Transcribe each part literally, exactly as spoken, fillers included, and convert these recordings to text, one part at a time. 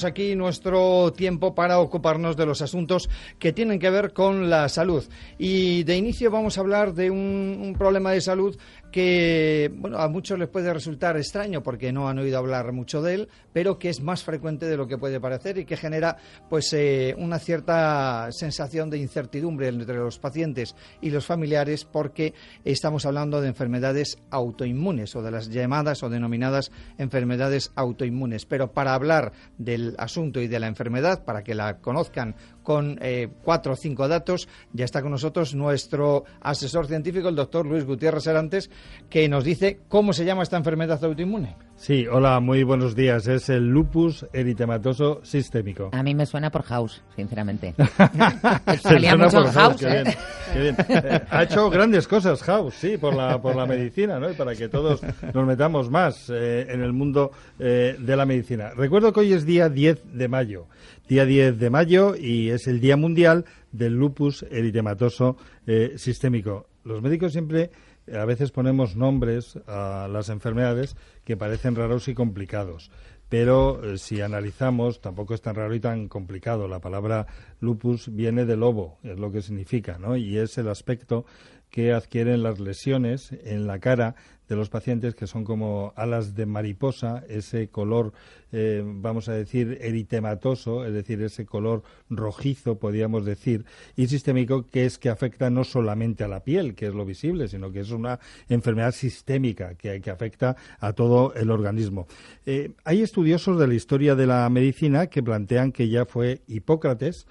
tenemos aquí nuestro tiempo para ocuparnos de los asuntos que tienen que ver con la salud. Y de inicio vamos a hablar de un, un problema de salud que, bueno, a muchos les puede resultar extraño porque no han oído hablar mucho de él, pero que es más frecuente de lo que puede parecer y que genera pues eh, una cierta sensación de incertidumbre entre los pacientes y los familiares, porque estamos hablando de enfermedades autoinmunes o de las llamadas o denominadas enfermedades autoinmunes. Pero para hablar del asunto y de la enfermedad, para que la conozcan con eh, cuatro o cinco datos, ya está con nosotros nuestro asesor científico, el doctor Luis Gutiérrez Serantes, que nos dice cómo se llama esta enfermedad autoinmune. Sí, hola, muy buenos días. Es el lupus eritematoso sistémico. A mí me suena por House, sinceramente. Salía mucho por House, qué ¿eh? bien, qué bien. Eh, ha hecho grandes cosas House, sí, por la por la medicina, ¿no? Y para que todos nos metamos más eh, en el mundo eh, de la medicina. Recuerdo que hoy es día diez de mayo. Día diez de mayo y es el Día Mundial del Lupus Eritematoso eh, Sistémico. Los médicos siempre a veces ponemos nombres a las enfermedades que parecen raros y complicados, pero eh, si analizamos tampoco es tan raro y tan complicado. La palabra lupus viene de lobo, es lo que significa, ¿no? Y es el aspecto que adquieren las lesiones en la cara de los pacientes, que son como alas de mariposa, ese color, eh, vamos a decir, eritematoso, es decir, ese color rojizo, podríamos decir, y sistémico, que es que afecta no solamente a la piel, que es lo visible, sino que es una enfermedad sistémica que, que afecta a todo el organismo. Eh, hay estudiosos de la historia de la medicina que plantean que ya fue Hipócrates,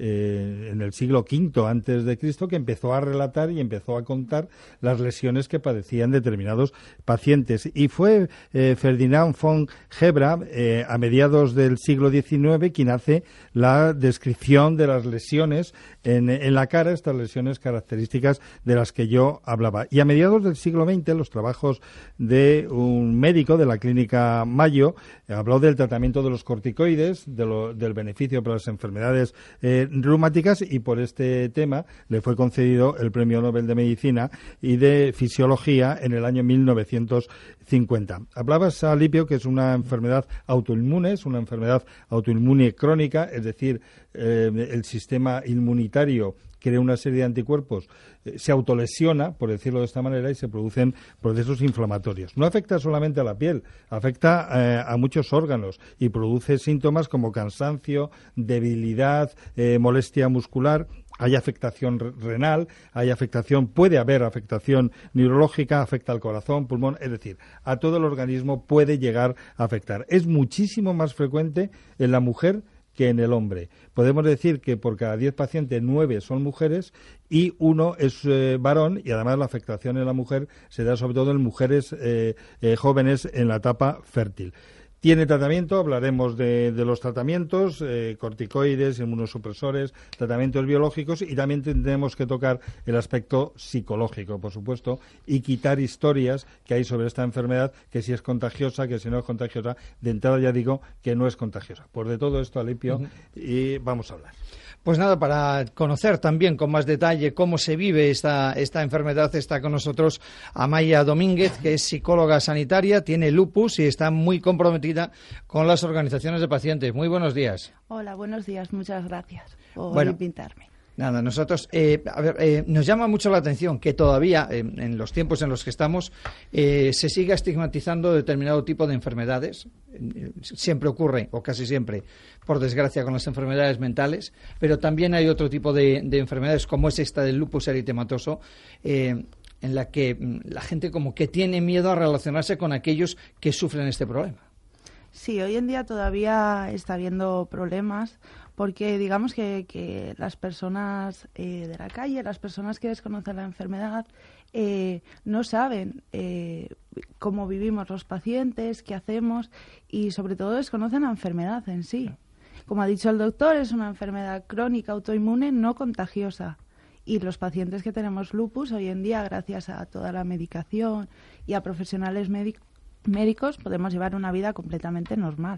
Eh, en el siglo quinto antes de Cristo, que empezó a relatar y empezó a contar las lesiones que padecían determinados pacientes. Y fue eh, Ferdinand von Hebra, eh, a mediados del siglo diecinueve, quien hace la descripción de las lesiones en, en la cara, estas lesiones características de las que yo hablaba. Y a mediados del siglo veinte, los trabajos de un médico de la clínica Mayo eh, habló del tratamiento de los corticoides, de lo, del beneficio para las enfermedades eh, reumáticas, y por este tema le fue concedido el Premio Nobel de Medicina y de Fisiología en el año mil novecientos cincuenta. Hablabas, Alipio, que es una enfermedad autoinmune, es una enfermedad autoinmune crónica, es decir, eh, el sistema inmunitario crea una serie de anticuerpos, eh, se autolesiona, por decirlo de esta manera, y se producen procesos inflamatorios. No afecta solamente a la piel, afecta eh, a muchos órganos y produce síntomas como cansancio, debilidad, eh, molestia muscular. Hay afectación renal, hay afectación, puede haber afectación neurológica, afecta al corazón, pulmón, es decir, a todo el organismo puede llegar a afectar. Es muchísimo más frecuente en la mujer que en el hombre. Podemos decir que por cada diez pacientes, nueve son mujeres y uno es eh, varón, y además la afectación en la mujer se da sobre todo en mujeres eh, eh, jóvenes en la etapa fértil. Tiene tratamiento, hablaremos de, de los tratamientos, eh, corticoides, inmunosupresores, tratamientos biológicos, y también tendremos que tocar el aspecto psicológico, por supuesto, y quitar historias que hay sobre esta enfermedad, que si es contagiosa, que si no es contagiosa. De entrada ya digo que no es contagiosa. Pues de todo esto, Alipio, uh-huh. y vamos a hablar. Pues nada, para conocer también con más detalle cómo se vive esta, esta enfermedad, está con nosotros Amaia Domínguez, que es psicóloga sanitaria, tiene lupus y está muy comprometida con las organizaciones de pacientes. Muy buenos días. Hola, buenos días, muchas gracias por bueno, invitarme. Nada, nosotros, eh, a ver, eh, nos llama mucho la atención que todavía, eh, en los tiempos en los que estamos, eh, se siga estigmatizando determinado tipo de enfermedades. Eh, siempre ocurre, o casi siempre, por desgracia, con las enfermedades mentales, pero también hay otro tipo de, de enfermedades, como es esta del lupus eritematoso, eh, en la que mm, la gente como que tiene miedo a relacionarse con aquellos que sufren este problema. Sí, hoy en día todavía está habiendo problemas, porque digamos que, que las personas eh, de la calle, las personas que desconocen la enfermedad, eh, no saben eh, cómo vivimos los pacientes, qué hacemos, y sobre todo desconocen la enfermedad en sí. Como ha dicho el doctor, es una enfermedad crónica autoinmune no contagiosa. Y los pacientes que tenemos lupus hoy en día, gracias a toda la medicación y a profesionales médicos, médicos, podemos llevar una vida completamente normal.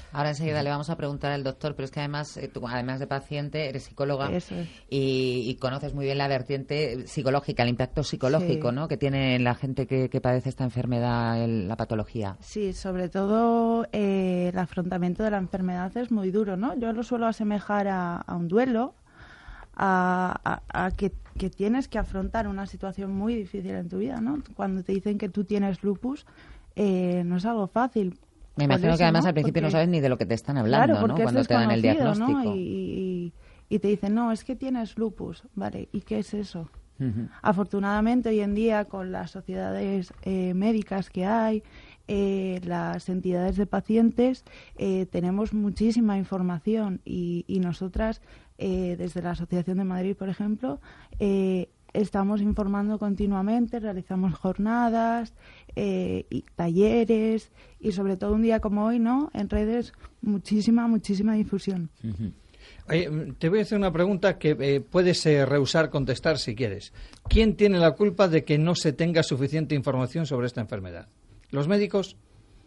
Ahora enseguida le vamos a preguntar al doctor, pero es que además, eh, tú, además de paciente, eres psicóloga Eso es. y, y conoces muy bien la vertiente psicológica, el impacto psicológico, Sí. ¿no?, que tiene en la gente que, que padece esta enfermedad, el- la patología. Sí, sobre todo eh, el afrontamiento de la enfermedad es muy duro, ¿no? Yo lo suelo asemejar a, a un duelo, a, a- a que, que tienes que afrontar una situación muy difícil en tu vida, ¿no? Cuando te dicen que tú tienes lupus, eh, no es algo fácil. Me Por imagino eso, que además ¿no? al principio no Porque- sabes ni de lo que te están hablando, claro, ¿no?, porque cuando es te dan el desconocido, ¿no? diagnóstico. Y, y- y te dicen, no, es que tienes lupus, ¿vale? ¿Y qué es eso? Ujú. Afortunadamente, hoy en día, con las sociedades eh, médicas que hay, eh, las entidades de pacientes, eh, tenemos muchísima información y, y nosotras, eh, desde la Asociación de Madrid, por ejemplo, eh, estamos informando continuamente, realizamos jornadas, eh, y talleres y sobre todo un día como hoy, ¿no? En redes, muchísima, muchísima difusión. Ujú. Oye, te voy a hacer una pregunta que eh, puedes eh, rehusar contestar si quieres. ¿Quién tiene la culpa de que no se tenga suficiente información sobre esta enfermedad? ¿Los médicos?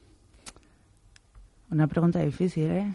Una pregunta difícil, ¿eh?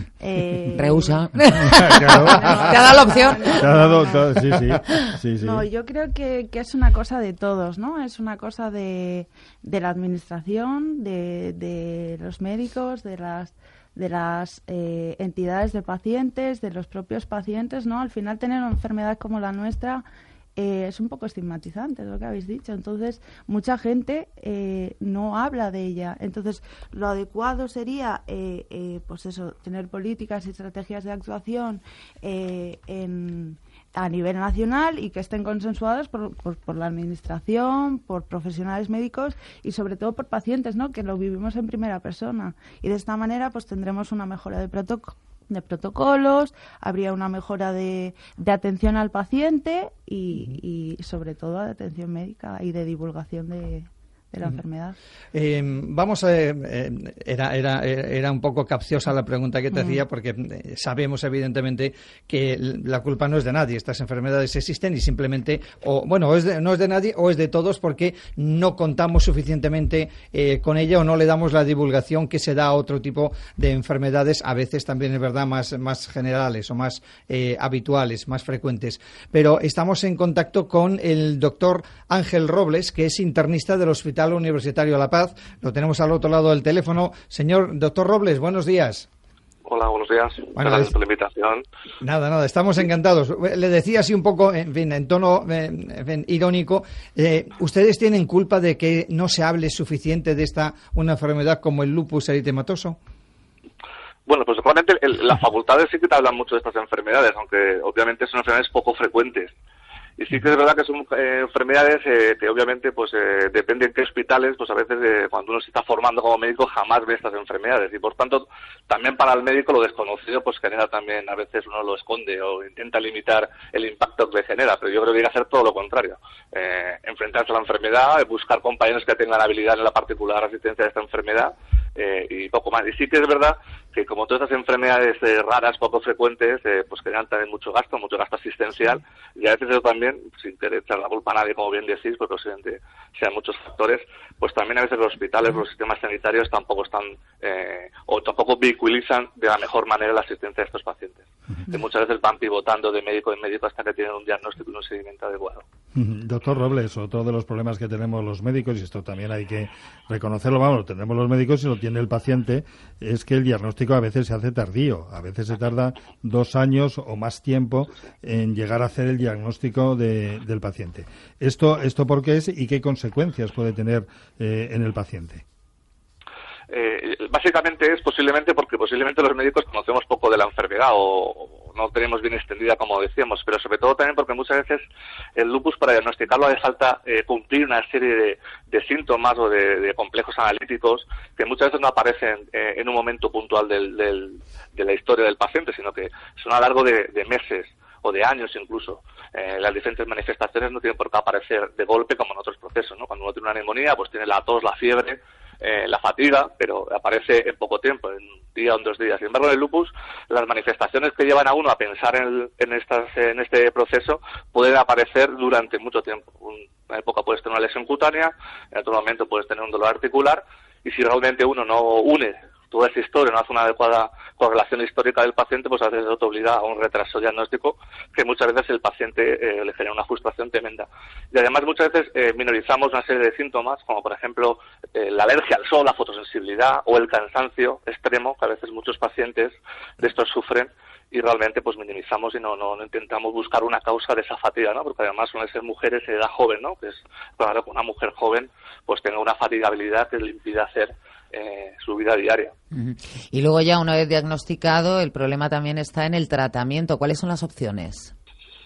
eh Rehúsa. Claro. Te ha dado la opción. Te ha dado todo, sí, sí, sí, sí. No, yo creo que, que es una cosa de todos, ¿no? Es una cosa de, de la administración, de, de los médicos, de las de las eh, entidades de pacientes, de los propios pacientes, ¿no? Al final tener una enfermedad como la nuestra eh, es un poco estigmatizante, es lo que habéis dicho. Entonces, mucha gente eh, no habla de ella. Entonces, lo adecuado sería, eh, eh, pues eso, tener políticas y estrategias de actuación eh, en a nivel nacional y que estén consensuadas por, por, por la administración, por profesionales médicos y sobre todo por pacientes, ¿no?, que lo vivimos en primera persona. Y de esta manera pues tendremos una mejora de, protoc de protocolos, habría una mejora de, de atención al paciente y, y sobre todo de atención médica y de divulgación de, de la enfermedad. Eh, vamos a... Eh, era, era, era un poco capciosa la pregunta que te Mm. hacía porque eh, sabemos evidentemente que la culpa no es de nadie. Estas enfermedades existen y simplemente, o bueno, es de, no es de nadie o es de todos porque no contamos suficientemente eh, con ella o no le damos la divulgación que se da a otro tipo de enfermedades, a veces también es verdad más, más generales o más eh, habituales, más frecuentes. Pero estamos en contacto con el doctor Ángel Robles, que es internista del Hospital Universitario La Paz. Lo tenemos al otro lado del teléfono. Señor doctor Robles, buenos días. Hola, buenos días. Bueno, Gracias es- por la invitación. Nada, nada, estamos encantados. Le decía así un poco, en fin, en tono eh, en fin, irónico, eh, ¿ustedes tienen culpa de que no se hable suficiente de esta una enfermedad como el lupus eritematoso? Bueno, pues realmente el- las facultades sí que te hablan mucho de estas enfermedades, aunque obviamente son enfermedades poco frecuentes. Y sí que es verdad que son eh, enfermedades eh, que obviamente pues eh, depende en qué hospitales, pues a veces eh, cuando uno se está formando como médico jamás ve estas enfermedades y por tanto también para el médico lo desconocido pues genera también, a veces uno lo esconde o intenta limitar el impacto que genera, pero yo creo que hay que hacer todo lo contrario, eh, enfrentarse a la enfermedad, eh, buscar compañeros que tengan habilidad en la particular asistencia de esta enfermedad eh, y poco más. Y sí que es verdad que como todas estas enfermedades eh, raras, poco frecuentes, eh, pues generan también mucho gasto, mucho gasto asistencial, y a veces eso también, sin querer echar la culpa a nadie, como bien decís, porque posiblemente sean muchos factores, pues también a veces los hospitales, los sistemas sanitarios tampoco están, eh, o tampoco vehiculizan de la mejor manera la asistencia de estos pacientes. Que muchas veces van pivotando de médico en médico hasta que tienen un diagnóstico y un seguimiento adecuado. Doctor Robles, otro de los problemas que tenemos los médicos, y esto también hay que reconocerlo, vamos, lo tenemos los médicos y lo tiene el paciente, es que el diagnóstico a veces se hace tardío, a veces se tarda dos años o más tiempo en llegar a hacer el diagnóstico de, del paciente. ¿Esto, esto por qué es y qué consecuencias puede tener eh, en el paciente? Eh, básicamente es posiblemente porque posiblemente los médicos conocemos poco de la enfermedad o, o no tenemos bien extendida, como decíamos, pero sobre todo también porque muchas veces el lupus, para diagnosticarlo hace falta eh, cumplir una serie de, de síntomas o de, de complejos analíticos que muchas veces no aparecen eh, en un momento puntual del, del, de la historia del paciente, sino que son a lo largo de, de meses o de años incluso. Eh, las diferentes manifestaciones no tienen por qué aparecer de golpe como en otros procesos, ¿no? Cuando uno tiene una neumonía, pues tiene la tos, la fiebre, eh, la fatiga, pero aparece en poco tiempo, en un día o en dos días. Sin embargo, en el lupus, las manifestaciones que llevan a uno a pensar en, el, en, estas, en este proceso pueden aparecer durante mucho tiempo. Una época puedes tener una lesión cutánea, en otro momento puedes tener un dolor articular, y si realmente uno no une toda esa historia no hace una adecuada correlación histórica del paciente, pues a veces eso te obliga a un retraso diagnóstico que muchas veces el paciente eh, le genera una frustración tremenda. Y además muchas veces eh, minorizamos una serie de síntomas, como por ejemplo eh, la alergia al sol, la fotosensibilidad o el cansancio extremo, que a veces muchos pacientes de estos sufren, y realmente pues minimizamos y no, no, no intentamos buscar una causa de esa fatiga, ¿no? Porque además suelen ser mujeres de edad joven, ¿no? Que es claro que una mujer joven pues tenga una fatigabilidad que le impide hacer eh, su vida diaria. Uh-huh. Y luego ya una vez diagnosticado, el problema también está en el tratamiento. ¿Cuáles son las opciones?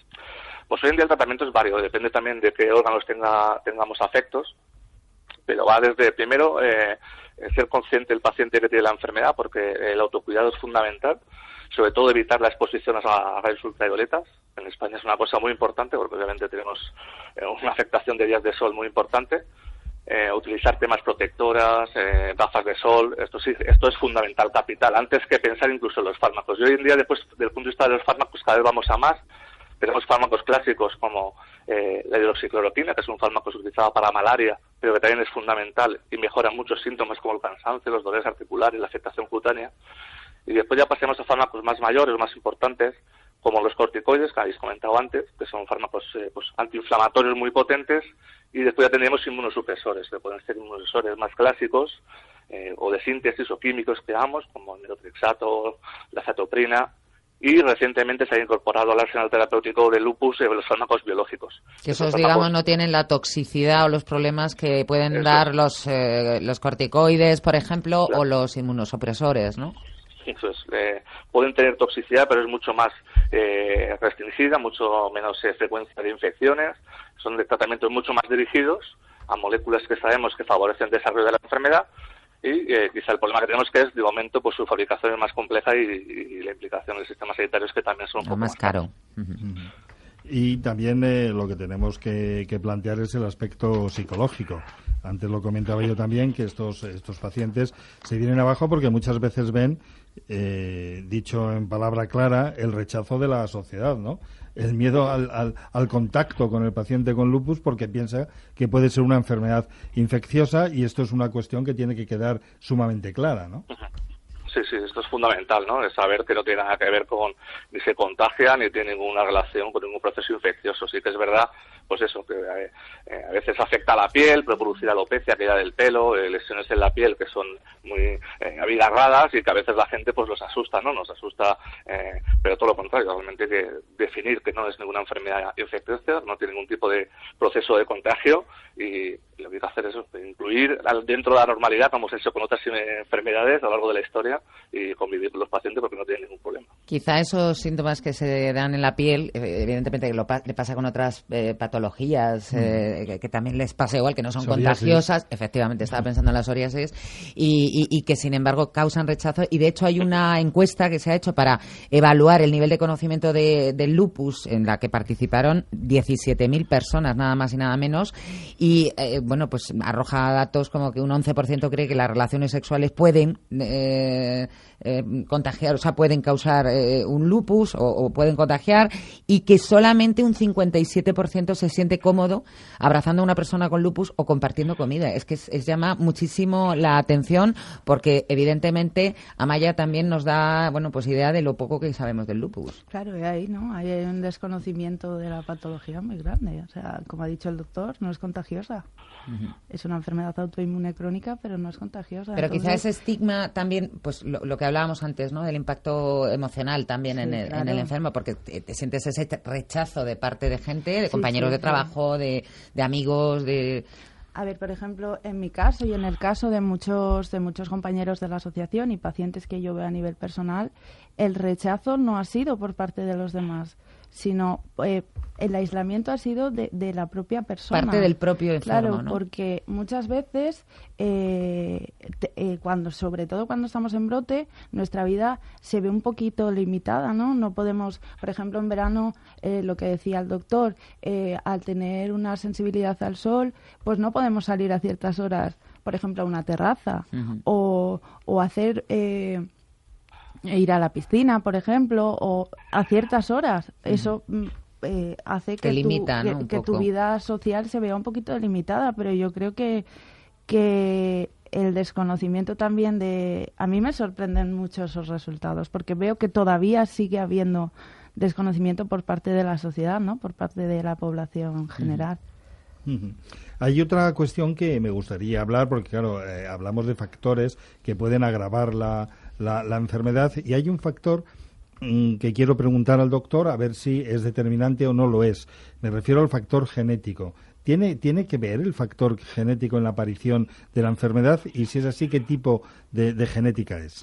Pues hoy en día el tratamiento es variado, depende también de qué órganos tenga, tengamos afectos, pero va desde primero eh, ser consciente del paciente que tiene la enfermedad, porque el autocuidado es fundamental. Sobre todo evitar la exposición a rayos ultravioletas. En España es una cosa muy importante porque obviamente tenemos eh, una afectación de días de sol muy importante. Eh, utilizar temas protectoras, eh, gafas de sol, esto sí, esto es fundamental, capital, antes que pensar incluso en los fármacos. Y hoy en día, después, desde el punto de vista de los fármacos, cada vez vamos a más. Tenemos fármacos clásicos como eh, la hidroxicloroquina, que es un fármaco utilizado para malaria, pero que también es fundamental y mejora muchos síntomas como el cansancio, los dolores articulares, la afectación cutánea. Y después ya pasemos a fármacos más mayores, más importantes, como los corticoides, que habéis comentado antes, que son fármacos eh, pues, antiinflamatorios muy potentes, y después ya tendremos inmunosupresores, que pueden ser inmunosupresores más clásicos, eh, o de síntesis o químicos que damos, como el metotrexato, la cetoprina, y recientemente se ha incorporado al arsenal terapéutico del lupus eh, los fármacos biológicos. Que esos, digamos, no tienen la toxicidad o los problemas que pueden Eso. dar los, eh, los corticoides, por ejemplo, claro. o los inmunosupresores, ¿no? Eso es, eh, pueden tener toxicidad, pero es mucho más eh, restringida, mucho menos eh, frecuencia de infecciones, son de tratamientos mucho más dirigidos a moléculas que sabemos que favorecen el desarrollo de la enfermedad y eh, quizá el problema que tenemos que es, de momento, pues su fabricación es más compleja y, y la implicación del sistema sanitario es que también son un poco más, más caro. Y también eh, lo que tenemos que, que plantear es el aspecto psicológico. Antes lo comentaba yo también, que estos estos pacientes se vienen abajo porque muchas veces ven, eh, dicho en palabra clara, el rechazo de la sociedad, ¿no? El miedo al, al, al contacto con el paciente con lupus porque piensa que puede ser una enfermedad infecciosa y esto es una cuestión que tiene que quedar sumamente clara, ¿no? Sí, sí, esto es fundamental, ¿no? Es saber que no tiene nada que ver con, ni se contagia, ni tiene ninguna relación con ningún proceso infeccioso. Sí que es verdad, pues eso, que eh, a veces afecta a la piel, puede producir alopecia, caída del pelo, eh, lesiones en la piel que son muy eh, abigarradas y que a veces la gente pues los asusta, ¿no? Nos asusta, eh, pero todo lo contrario, realmente hay que definir que no es ninguna enfermedad infecciosa, no tiene ningún tipo de proceso de contagio y lo que hay que hacer es incluir dentro de la normalidad, como se ha hecho con otras enfermedades a lo largo de la historia, y convivir con los pacientes porque no tienen ningún problema. Quizá esos síntomas que se dan en la piel, evidentemente lo pa- le pasa con otras eh, patologías eh, que, que también les pasa igual, que no son psoriasis. Contagiosas, efectivamente, estaba pensando en la psoriasis, y, y, y que sin embargo causan rechazo. Y de hecho hay una encuesta que se ha hecho para evaluar el nivel de conocimiento de, del lupus, en la que participaron diecisiete mil personas, nada más y nada menos, y eh, bueno, pues arroja datos como que un once por ciento cree que las relaciones sexuales pueden eh, eh, contagiar, o sea, pueden causar eh, un lupus o, o pueden contagiar, y que solamente un cincuenta y siete por ciento se siente cómodo abrazando a una persona con lupus o compartiendo comida. Es que es, es llama muchísimo la atención porque evidentemente Amaya también nos da, bueno, pues idea de lo poco que sabemos del lupus. Claro, y ahí, ¿no? Hay un desconocimiento de la patología muy grande. O sea, como ha dicho el doctor, no es contagiosa. Uh-huh. Es una enfermedad autoinmune crónica, pero no es contagiosa. Pero Entonces... quizá ese estigma también, pues lo, lo que hablábamos antes, ¿no? Del impacto emocional también sí, en, el, claro. en el enfermo, porque te, te sientes ese rechazo de parte de gente, de sí, compañeros sí, de trabajo, sí. de, de amigos, de... A ver, por ejemplo, en mi caso y en el caso de muchos de muchos compañeros de la asociación y pacientes que yo veo a nivel personal, el rechazo no ha sido por parte de los demás, sino eh, el aislamiento ha sido de, de la propia persona. Parte del propio enfermo, claro, ¿no? Porque muchas veces, eh, te, eh, cuando sobre todo cuando estamos en brote, nuestra vida se ve un poquito limitada, ¿no? No podemos, por ejemplo, en verano, eh, lo que decía el doctor, eh, al tener una sensibilidad al sol, pues no podemos salir a ciertas horas, por ejemplo, a una terraza, uh-huh. o, o hacer... Eh, ir a la piscina, por ejemplo, o a ciertas horas. Eso eh, hace que, limita, tu, ¿no? que, que tu vida social se vea un poquito limitada, pero yo creo que que el desconocimiento también de... A mí me sorprenden mucho esos resultados, porque veo que todavía sigue habiendo desconocimiento por parte de la sociedad, ¿no? Por parte de la población general. Uh-huh. Uh-huh. Hay otra cuestión que me gustaría hablar, porque claro, eh, hablamos de factores que pueden agravar la, la, la enfermedad, y hay un factor mmm, que quiero preguntar al doctor a ver si es determinante o no lo es. Me refiero al factor genético. ¿Tiene, ¿Tiene que ver el factor genético en la aparición de la enfermedad? Y si es así, ¿qué tipo de, de genética es?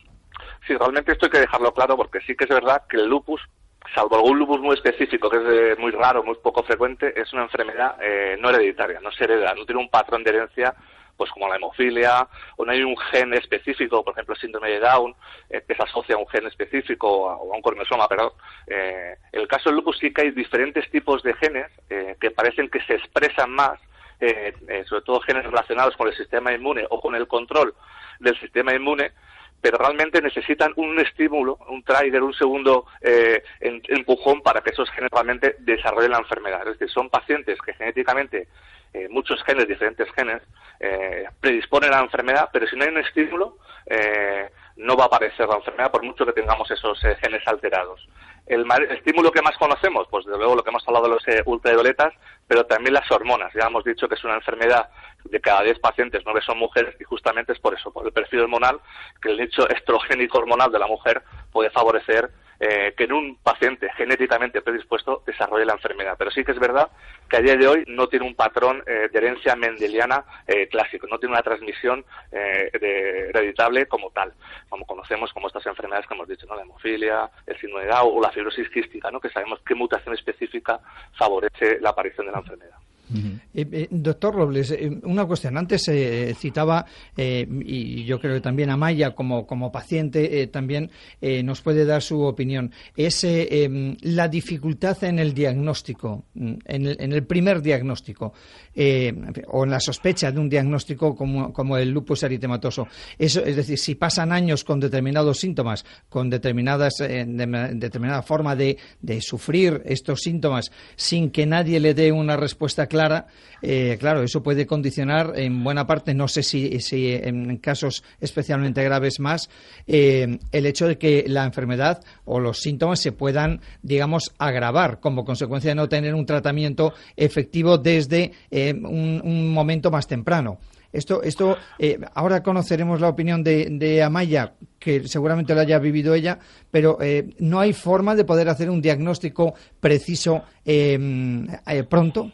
Sí, realmente esto hay que dejarlo claro, porque sí que es verdad que el lupus, salvo algún lupus muy específico, que es eh, muy raro, muy poco frecuente, es una enfermedad eh, no hereditaria, no se hereda, no tiene un patrón de herencia pues como la hemofilia, o no hay un gen específico, por ejemplo el síndrome de Down, eh, que se asocia a un gen específico o a un cromosoma, perdón. Eh, en el caso del lupus sí que hay diferentes tipos de genes eh, que parecen que se expresan más, eh, eh, sobre todo genes relacionados con el sistema inmune o con el control del sistema inmune, pero realmente necesitan un estímulo, un trigger, un segundo eh, empujón para que esos genes realmente desarrollen la enfermedad. Es decir, son pacientes que genéticamente, eh, muchos genes, diferentes genes, eh, predisponen a la enfermedad, pero si no hay un estímulo, eh, no va a aparecer la enfermedad por mucho que tengamos esos eh, genes alterados. El, el estímulo que más conocemos, pues desde luego lo que hemos hablado de los eh, ultravioletas, pero también las hormonas. Ya hemos dicho que es una enfermedad de cada diez pacientes, nueve son mujeres, y justamente es por eso, por el perfil hormonal, que el nicho estrogénico hormonal de la mujer puede favorecer eh, que en un paciente genéticamente predispuesto desarrolle la enfermedad. Pero sí que es verdad que a día de hoy no tiene un patrón eh, de herencia mendeliana eh, clásico, no tiene una transmisión eh, de, hereditable como tal, como conocemos como estas enfermedades que hemos dicho, ¿no? La hemofilia, el síndrome de Down o la fibrosis quística, ¿no? Que sabemos qué mutación específica favorece la aparición de la enfermedad. Uh-huh. Eh, eh, doctor Robles, eh, una cuestión. Antes se eh, citaba, eh, y yo creo que también Amaya, como, como paciente, eh, también eh, nos puede dar su opinión. Es eh, eh, la dificultad en el diagnóstico, en el, en el primer diagnóstico, eh, o en la sospecha de un diagnóstico como, como el lupus eritematoso. Eso, es decir, si pasan años con determinados síntomas, con determinadas, eh, de, determinada forma de, de sufrir estos síntomas, sin que nadie le dé una respuesta clara, Clara, eh, claro, eso puede condicionar en buena parte, no sé si, si en casos especialmente graves más, eh, el hecho de que la enfermedad o los síntomas se puedan, digamos, agravar como consecuencia de no tener un tratamiento efectivo desde eh, un, un momento más temprano. Esto, esto eh, ahora conoceremos la opinión de, de Amaya, que seguramente lo haya vivido ella, pero eh, no hay forma de poder hacer un diagnóstico preciso eh, eh, pronto.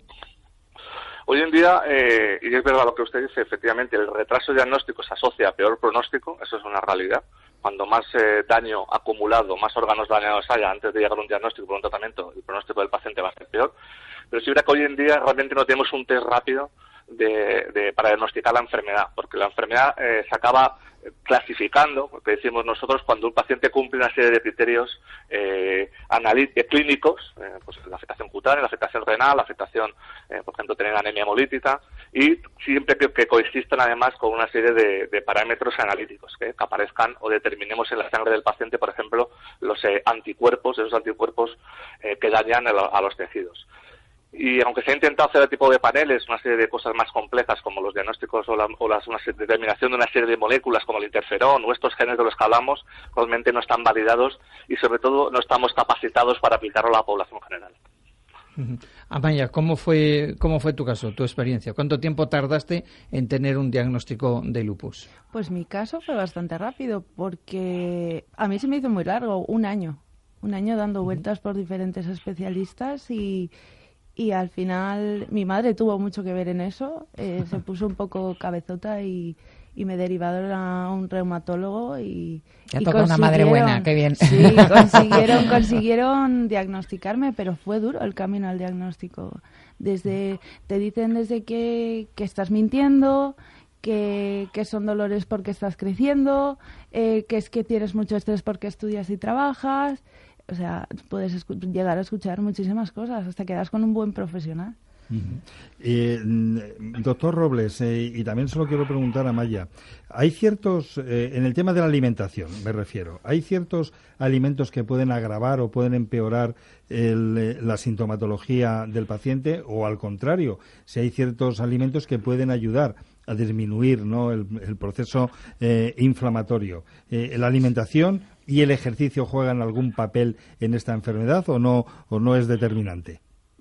Hoy en día, eh, y es verdad lo que usted dice, efectivamente, el retraso diagnóstico se asocia a peor pronóstico, eso es una realidad. Cuando más eh, daño acumulado, más órganos dañados haya antes de llegar a un diagnóstico por un tratamiento, el pronóstico del paciente va a ser peor. Pero sí es verdad que hoy en día realmente no tenemos un test rápido de, de, para diagnosticar la enfermedad, porque la enfermedad eh, se acaba clasificando, porque decimos nosotros, cuando un paciente cumple una serie de criterios eh, clínicos, eh, pues la afectación cutánea, la afectación renal, la afectación, eh, por ejemplo, tener anemia hemolítica, y siempre que, que coexistan además con una serie de, de parámetros analíticos que, que aparezcan o determinemos en la sangre del paciente, por ejemplo, los eh, anticuerpos, esos anticuerpos eh, que dañan a, lo, a los tejidos. Y aunque se ha intentado hacer el tipo de paneles, una serie de cosas más complejas como los diagnósticos o la, o las, una determinación de una serie de moléculas como el interferón o estos genes de los que hablamos, realmente no están validados y sobre todo no estamos capacitados para aplicarlo a la población general. Uh-huh. Amaya, ¿cómo fue, cómo fue tu caso, tu experiencia? ¿Cuánto tiempo tardaste en tener un diagnóstico de lupus? Pues mi caso fue bastante rápido porque a mí se me hizo muy largo, un año. Un año dando vueltas por diferentes especialistas y... Y al final mi madre tuvo mucho que ver en eso, eh, se puso un poco cabezota y, y me derivaron a un reumatólogo y, ya y tocó una madre buena, qué bien. Sí, consiguieron, consiguieron diagnosticarme, pero fue duro el camino al diagnóstico. Desde te dicen desde que, que estás mintiendo, que, que son dolores porque estás creciendo, eh, que es que tienes mucho estrés porque estudias y trabajas. O sea, puedes escu- llegar a escuchar muchísimas cosas hasta que das con un buen profesional. Uh-huh. Eh, doctor Robles, eh, y también se lo quiero preguntar a Maya, hay ciertos, eh, en el tema de la alimentación me refiero, ¿hay ciertos alimentos que pueden agravar o pueden empeorar el, eh, la sintomatología del paciente o al contrario, si hay ciertos alimentos que pueden ayudar a disminuir, ¿no?, el, el proceso eh, inflamatorio. Eh, ¿La alimentación y el ejercicio juegan algún papel en esta enfermedad o no, o no es determinante?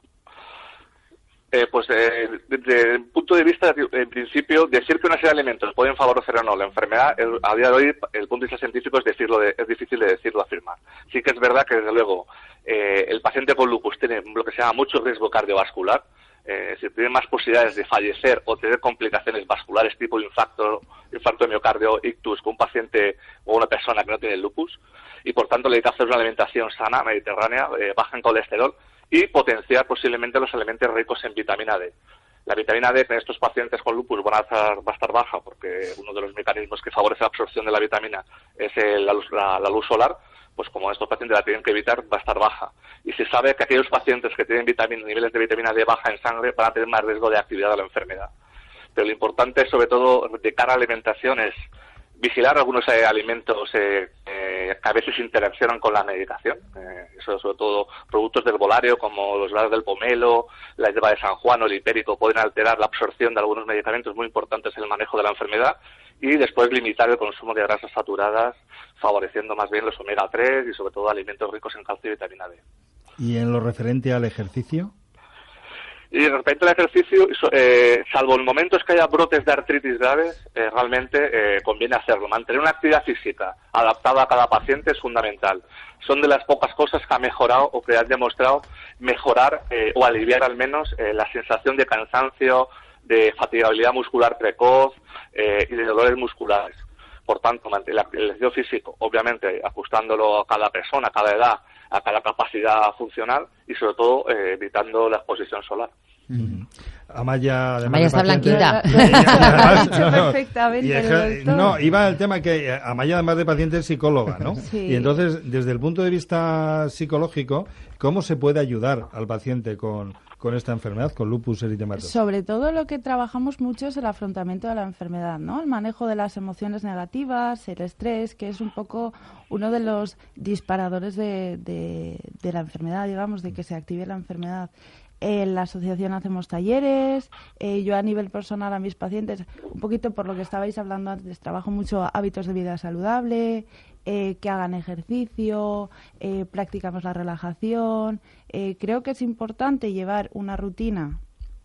Eh, pues eh, desde el punto de vista, en principio, decir que una serie de alimentos pueden favorecer o no la enfermedad, el, a día de hoy, el punto de vista científico es decirlo de, es difícil de decirlo, afirmar. Sí que es verdad que, desde luego, eh, el paciente con lupus tiene lo que se llama mucho riesgo cardiovascular, eh, es decir, tiene más posibilidades de fallecer o tener complicaciones vasculares tipo infarto, infarto de miocardio, ictus, que un paciente o una persona que no tiene lupus, y por tanto le hay que hacer una alimentación sana, mediterránea, eh, baja en colesterol, y potenciar posiblemente los elementos ricos en vitamina D. La vitamina D en estos pacientes con lupus va a estar, va a estar baja porque uno de los mecanismos que favorece la absorción de la vitamina es el, la, luz, la, la luz solar, pues como estos pacientes la tienen que evitar, va a estar baja. Y se sabe que aquellos pacientes que tienen vitamina, niveles de vitamina D baja en sangre van a tener más riesgo de actividad de la enfermedad. Pero lo importante, sobre todo de cara a la alimentación, es vigilar algunos eh, alimentos eh, eh, que a veces interaccionan con la medicación. Eh, eso, sobre todo, productos del volario como los helados del pomelo, la hierba de San Juan o el hipérico pueden alterar la absorción de algunos medicamentos muy importantes en el manejo de la enfermedad, y después limitar el consumo de grasas saturadas, favoreciendo más bien los omega tres y sobre todo alimentos ricos en calcio y vitamina D. ¿Y en lo referente al ejercicio? Y respecto al ejercicio, eh, salvo en momentos que haya brotes de artritis graves, eh, realmente eh, conviene hacerlo. Mantener una actividad física adaptada a cada paciente es fundamental. Son de las pocas cosas que ha mejorado o que han demostrado mejorar eh, o aliviar al menos eh, la sensación de cansancio, de fatigabilidad muscular precoz eh, y de dolores musculares. Por tanto, el ejercicio físico, obviamente, ajustándolo a cada persona, a cada edad, a cada capacidad funcional y, sobre todo, eh, evitando la exposición solar. Mm-hmm. Amaya, Amaya está blanquita. Perfectamente. No, iba el tema que Amaya, además de paciente, es psicóloga, ¿no? Sí. Y entonces, desde el punto de vista psicológico, ¿cómo se puede ayudar al paciente con, con esta enfermedad, con lupus eritematoso? Sobre todo lo que trabajamos mucho es el afrontamiento de la enfermedad, ¿no? El manejo de las emociones negativas, el estrés, que es un poco uno de los disparadores de, de, de la enfermedad, digamos, de que se active la enfermedad. En la asociación hacemos talleres, eh, yo a nivel personal a mis pacientes, un poquito por lo que estabais hablando antes, trabajo mucho hábitos de vida saludable, eh, que hagan ejercicio, eh, practicamos la relajación. Eh, creo que es importante llevar una rutina,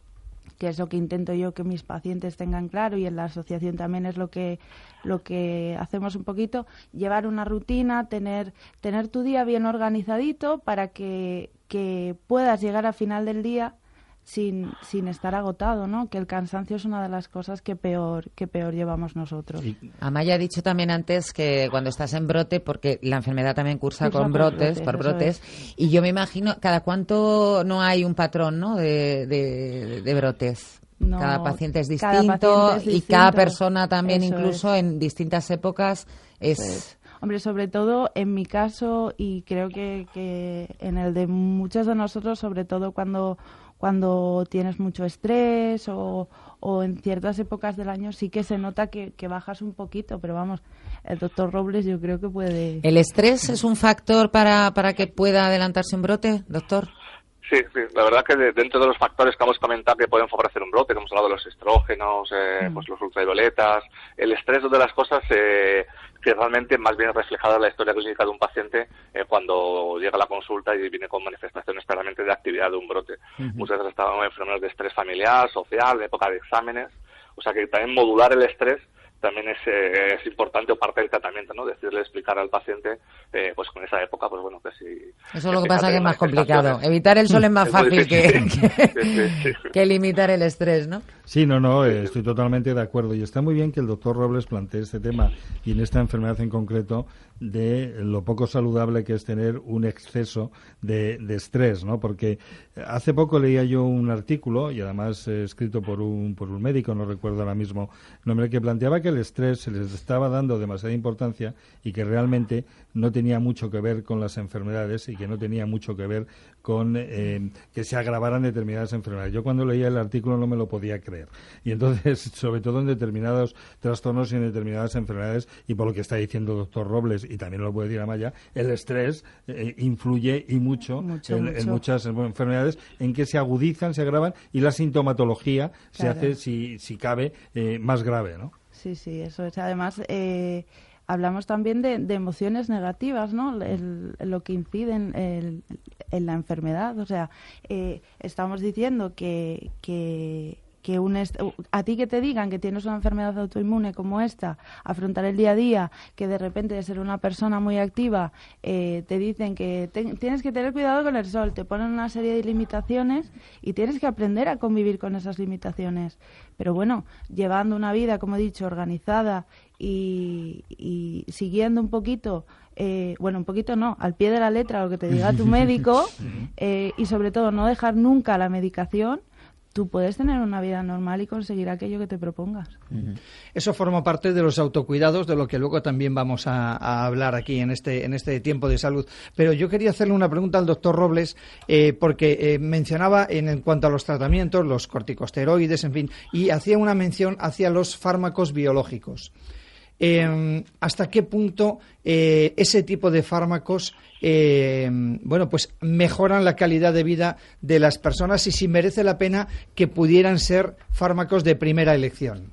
que es lo que intento yo que mis pacientes tengan claro, y en la asociación también es lo que lo que hacemos un poquito, llevar una rutina, tener tener tu día bien organizadito para que, que puedas llegar al final del día sin sin estar agotado, ¿no? Que el cansancio es una de las cosas que peor que peor llevamos nosotros. Amaya ha dicho también antes que cuando estás en brote, porque la enfermedad también cursa, cursa con por brotes, brotes, por brotes, es. Y yo me imagino, ¿cada cuánto no hay un patrón, ¿no?, de, de, de brotes? No, cada paciente es cada distinto, paciente es y distinto. cada persona también, Eso incluso es. en distintas épocas, es... Pues, hombre, sobre todo en mi caso, y creo que, que en el de muchos de nosotros, sobre todo cuando cuando tienes mucho estrés o, o en ciertas épocas del año, sí que se nota que, que bajas un poquito, pero vamos, el doctor Robles yo creo que puede... ¿El estrés es un factor para, para que pueda adelantarse un brote, doctor? Sí, sí, la verdad que de, dentro de los factores que hemos comentado que pueden favorecer un brote, que hemos hablado de los estrógenos, eh, mm. pues los ultravioletas, el estrés es una de las cosas eh, que realmente más bien reflejada en la historia clínica de un paciente eh, cuando llega a la consulta y viene con manifestaciones claramente de actividad de un brote. Uh-huh. Muchas veces estaban enfermedades de estrés familiar, social, en época de exámenes, o sea que también modular el estrés también es, eh, es importante o parte del tratamiento, ¿no? Decirle, explicar al paciente, eh, pues con esa época, pues bueno, que si... Eso es lo que pasa que es más complicado. Evitar el sol es más es fácil que, que, sí, sí, sí. que limitar el estrés, ¿no? Sí, no, no, eh, estoy totalmente de acuerdo. Y está muy bien que el doctor Robles plantee este tema, y en esta enfermedad en concreto, de lo poco saludable que es tener un exceso de, de estrés, ¿no? Porque hace poco leía yo un artículo, y además eh, escrito por un, por un médico, no recuerdo ahora mismo el nombre, que planteaba que que el estrés se les estaba dando demasiada importancia y que realmente no tenía mucho que ver con las enfermedades y que no tenía mucho que ver con eh, que se agravaran determinadas enfermedades. Yo cuando leía el artículo no me lo podía creer. Y entonces, sobre todo en determinados trastornos y en determinadas enfermedades, y por lo que está diciendo el doctor Robles, y también lo puede decir Amaya, el estrés eh, influye y mucho, mucho, en, mucho en muchas enfermedades en que se agudizan, se agravan y la sintomatología claro. se hace, si, si cabe, eh, más grave, ¿no? Sí, sí, eso es. Además, eh, hablamos también de, de emociones negativas, ¿no? El, lo que incide en, el, en la enfermedad. O sea, eh, estamos diciendo que... que que un est- a ti que te digan que tienes una enfermedad autoinmune como esta, afrontar el día a día, que de repente de ser una persona muy activa eh, te dicen que te- tienes que tener cuidado con el sol, te ponen una serie de limitaciones y tienes que aprender a convivir con esas limitaciones. Pero bueno, llevando una vida, como he dicho, organizada y, y siguiendo un poquito... Eh, bueno, un poquito no, al pie de la letra lo que te diga tu médico eh, y sobre todo no dejar nunca la medicación, tú puedes tener una vida normal y conseguir aquello que te propongas. Eso forma parte de los autocuidados, de lo que luego también vamos a, a hablar aquí en este en este tiempo de salud. Pero yo quería hacerle una pregunta al doctor Robles, eh, porque eh, mencionaba en, en cuanto a los tratamientos, los corticosteroides, en fin, y hacía una mención hacia los fármacos biológicos. Eh, ¿Hasta qué punto eh, ese tipo de fármacos eh, bueno, pues mejoran la calidad de vida de las personas y si merece la pena que pudieran ser fármacos de primera elección?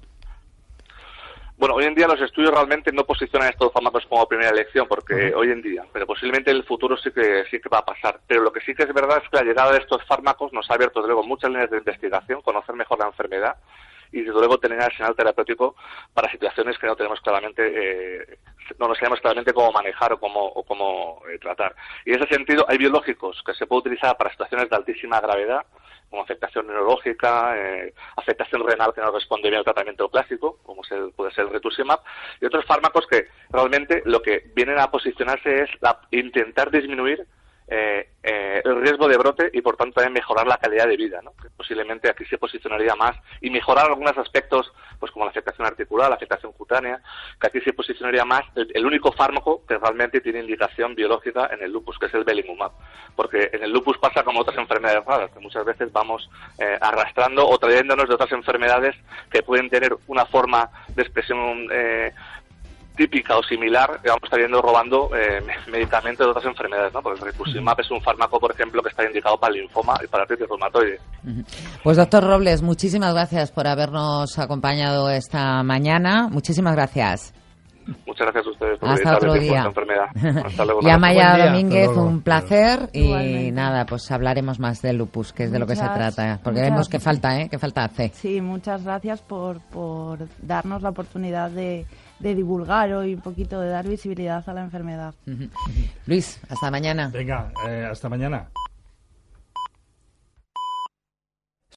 Bueno, hoy en día los estudios realmente no posicionan estos fármacos como primera elección, porque uh-huh. hoy en día, pero posiblemente en el futuro sí que sí que va a pasar. Pero lo que sí que es verdad es que la llegada de estos fármacos nos ha abierto, desde luego, muchas líneas de investigación, conocer mejor la enfermedad y, desde luego, tener arsenal terapéutico para situaciones que no tenemos claramente, eh, no nos sabemos claramente cómo manejar o cómo, o cómo eh, tratar. Y en ese sentido, hay biológicos que se pueden utilizar para situaciones de altísima gravedad, como afectación neurológica, eh, afectación renal que no responde bien al tratamiento clásico, como es el, puede ser el rituximab, y otros fármacos que realmente lo que vienen a posicionarse es la, intentar disminuir eh, eh, el riesgo de brote y por tanto también mejorar la calidad de vida, ¿no? Que posiblemente aquí se posicionaría más y mejorar algunos aspectos, pues como la afectación articular, la afectación cutánea, que aquí se posicionaría más el, el único fármaco que realmente tiene indicación biológica en el lupus, que es el belimumab, porque en el lupus pasa como otras enfermedades raras, que muchas veces vamos eh, arrastrando o trayéndonos de otras enfermedades que pueden tener una forma de expresión eh, típica o similar, que vamos a estar yendo robando eh, medicamentos de otras enfermedades, ¿no? Porque el rituximab es un fármaco, por ejemplo, que está indicado para el linfoma y para el artritis reumatoide. Pues doctor Robles, muchísimas gracias por habernos acompañado esta mañana. Muchísimas gracias. Muchas gracias a ustedes por Hasta otro día. Esta enfermedad. Hasta luego. Y Amaya Domínguez, luego. un placer. Y Igualmente. nada, pues hablaremos más del lupus, que es de lo que se Muchas, trata. Porque muchas. vemos que falta, ¿eh? Que falta hace. Sí, muchas gracias por, por darnos la oportunidad de, de divulgar hoy un poquito, de dar visibilidad a la enfermedad. Luis, hasta mañana. Venga, eh, hasta mañana.